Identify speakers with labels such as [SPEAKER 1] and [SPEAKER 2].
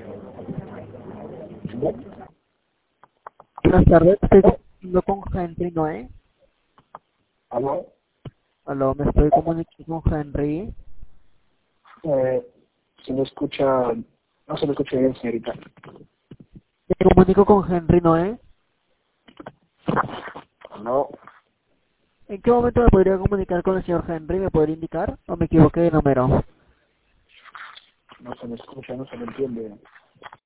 [SPEAKER 1] Buenas tardes, estoy comunicando con Henry Noé.
[SPEAKER 2] ¿Aló?
[SPEAKER 1] Aló, me estoy comunicando con Henry.
[SPEAKER 2] Se me escucha, no se me escucha bien, señorita.
[SPEAKER 1] Me comunico con Henry Noé.
[SPEAKER 2] No,
[SPEAKER 1] ¿En qué momento me podría comunicar con el señor Henry? ¿Me podría indicar? ¿O me equivoqué de número?
[SPEAKER 2] no se me escucha, no se me entiende.